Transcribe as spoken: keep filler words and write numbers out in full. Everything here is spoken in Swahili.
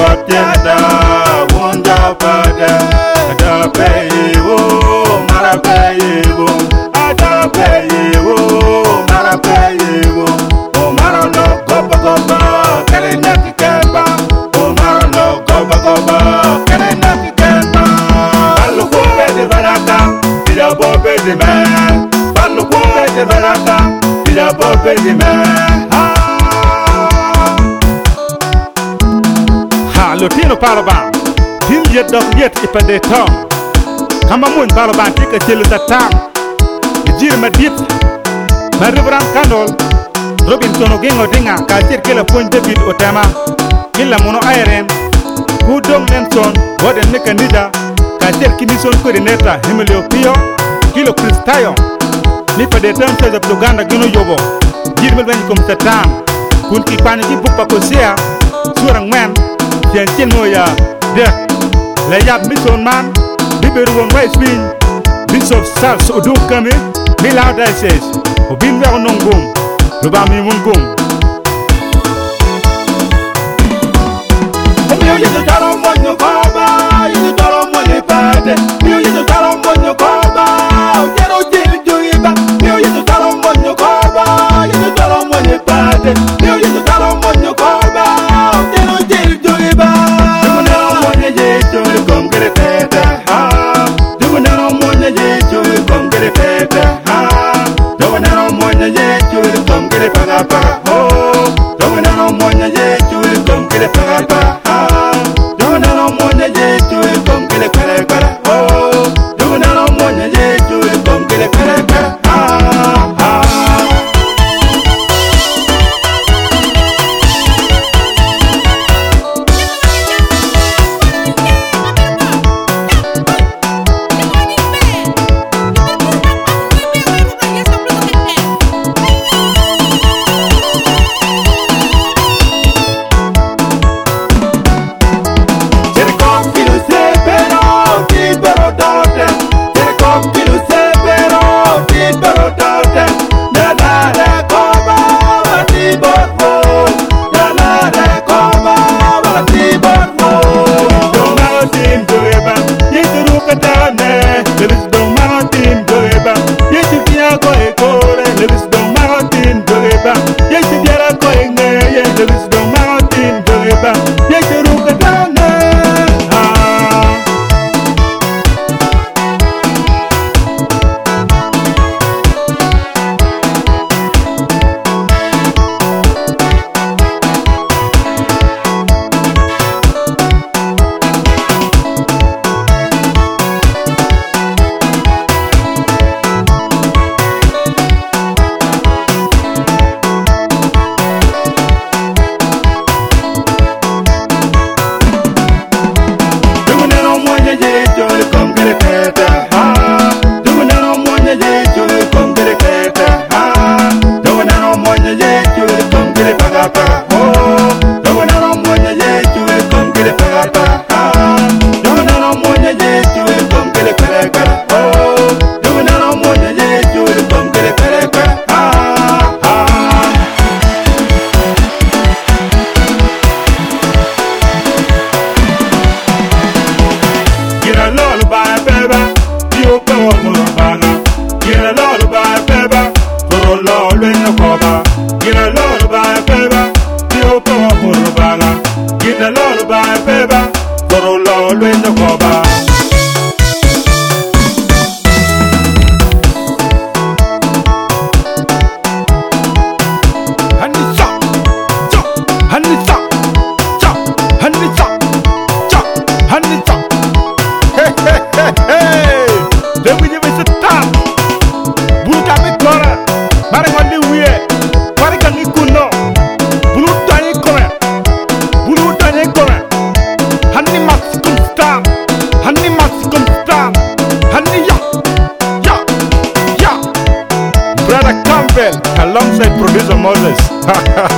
tienda wunda pada ada peyiwo mara peyiwo ada peyiwo mara peyiwo o mara no goba goba kere nyaki kemba o mara no goba goba kere nyaki kemba balu kumbe de baraka ila bobe de me balu kumbe de baraka ila bobe de me Lotino Palaban, Tim yet dog yet if a day tongue. Come on, Palaban, take a chill at town. The Jir Madit, Maribrand Canol, Robinson Ogingo Dinga, Katir Killer Point David Otama, Killa Mono Iron, Who Dong Nenson, what a Nika Nida, Katir Kinison Coordinator, Himilio Pio, Kilo Christayo, Nipa de Term says of Luganda Gino Yobo, Jirmel when you come to town, Kunki Paniki Pupacosia, Surang Man. Tiens tiens moya de la yab mission man biberu won way swing bishop sars odu kame mila dices obin wer nongum lu ba mi mun gum Yo yo to taro monyo koba yo to taro monyo pade yo yo to taro monyo koba jero jeri joiba yo yo to taro monyo koba yo to taro monyo pade yo yo to taro monyo koba jero jeri joiba Alongside producer Moses.